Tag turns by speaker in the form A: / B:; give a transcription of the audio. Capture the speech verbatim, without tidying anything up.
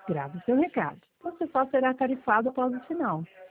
A: Grave seu recado. Você só será tarifado após o sinal.